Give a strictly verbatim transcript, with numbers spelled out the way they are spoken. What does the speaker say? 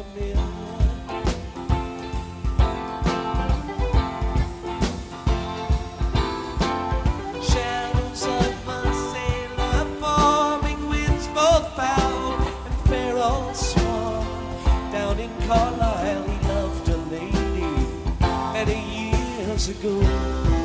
familiar. Shadows of a sailor forming, winds both foul and fair all swan. Down in Carlisle he loved a lady many years ago.